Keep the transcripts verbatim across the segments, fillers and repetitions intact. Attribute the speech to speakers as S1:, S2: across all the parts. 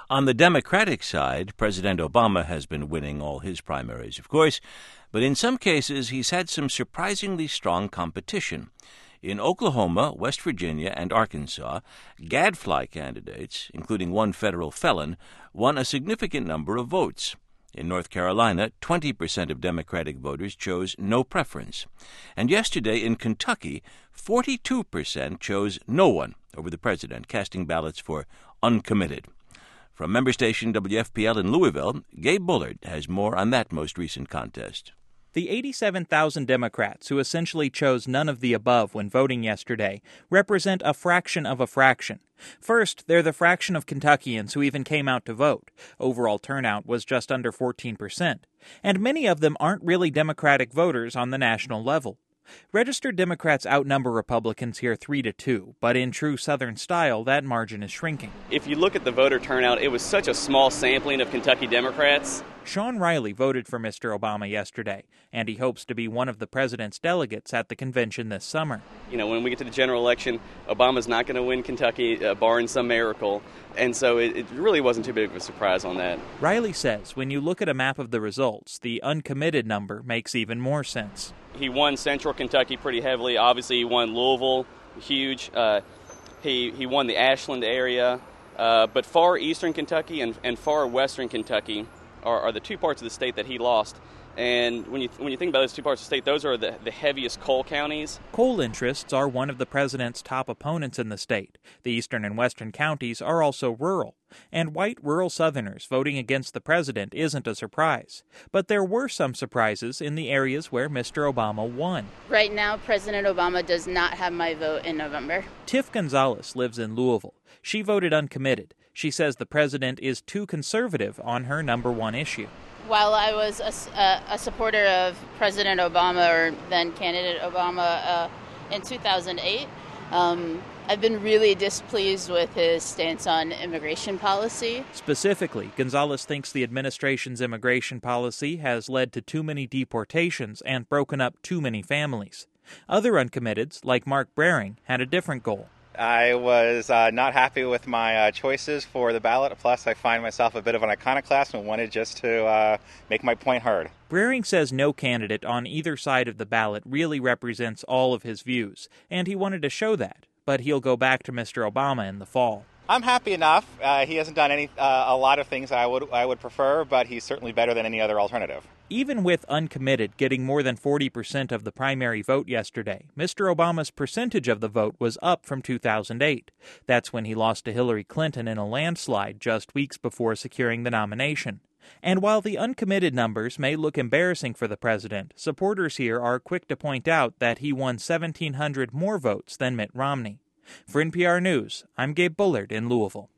S1: On the Democratic side, President Obama has been winning all his primaries, of course, but in some cases he's had some surprisingly strong competition. In Oklahoma, West Virginia, and Arkansas, gadfly candidates, including one federal felon, won a significant number of votes. In North Carolina, twenty percent of Democratic voters chose no preference. And yesterday in Kentucky, forty-two percent chose no one over the president, casting ballots for uncommitted. From member station W F P L in Louisville, Gabe Bullard has more on that most recent contest.
S2: The eighty-seven thousand Democrats who essentially chose none of the above when voting yesterday represent a fraction of a fraction. First, they're the fraction of Kentuckians who even came out to vote. Overall turnout was just under fourteen percent. And many of them aren't really Democratic voters on the national level. Registered Democrats outnumber Republicans here three to two, but in true Southern style, that margin is shrinking.
S3: If you look at the voter turnout, it was such a small sampling of Kentucky Democrats.
S2: Sean Riley voted for Mister Obama yesterday, and he hopes to be one of the president's delegates at the convention this summer.
S3: You know, when we get to the general election, Obama's not going to win Kentucky, uh, barring some miracle, and so it, it really wasn't too big of a surprise on that.
S2: Riley says when you look at a map of the results, the uncommitted number makes even more sense.
S3: He won Central Kentucky pretty heavily. Obviously, he won Louisville, huge. Uh, he he won the Ashland area, uh, but far eastern Kentucky and, and far western Kentucky are, are the two parts of the state that he lost. And when you when you think about those two parts of the state, those are the, the heaviest coal counties.
S2: Coal interests are one of the president's top opponents in the state. The eastern and western counties are also rural. And white rural Southerners voting against the president isn't a surprise. But there were some surprises in the areas where Mister Obama won.
S4: Right now, President Obama does not have my vote in November.
S2: Tiff Gonzalez lives in Louisville. She voted uncommitted. She says the president is too conservative on her number one issue.
S4: While I was a, a, a supporter of President Obama, or then candidate Obama, uh, in two thousand eight, um, I've been really displeased with his stance on immigration policy.
S2: Specifically, Gonzalez thinks the administration's immigration policy has led to too many deportations and broken up too many families. Other uncommitteds, like Mark Brehring, had a different goal.
S5: I was uh, not happy with my uh, choices for the ballot. Plus, I find myself a bit of an iconoclast and wanted just to uh, make my point heard.
S2: Brehring says no candidate on either side of the ballot really represents all of his views, and he wanted to show that. But he'll go back to Mister Obama in the fall.
S5: I'm happy enough. Uh, he hasn't done any uh, a lot of things I would I would prefer, but he's certainly better than any other alternative.
S2: Even with uncommitted getting more than forty percent of the primary vote yesterday, Mister Obama's percentage of the vote was up from two thousand eight. That's when he lost to Hillary Clinton in a landslide just weeks before securing the nomination. And while the uncommitted numbers may look embarrassing for the president, supporters here are quick to point out that he won seventeen hundred more votes than Mitt Romney. For N P R News, I'm Gabe Bullard in Louisville.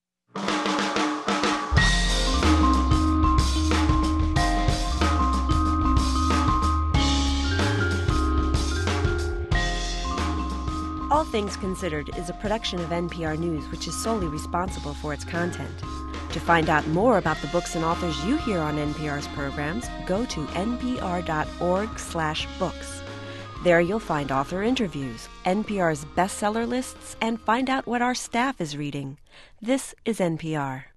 S6: All Things Considered is a production of N P R News, which is solely responsible for its content. To find out more about the books and authors you hear on N P R's programs, go to npr.org slash books. There you'll find author interviews, N P R's bestseller lists, and find out what our staff is reading. This is N P R.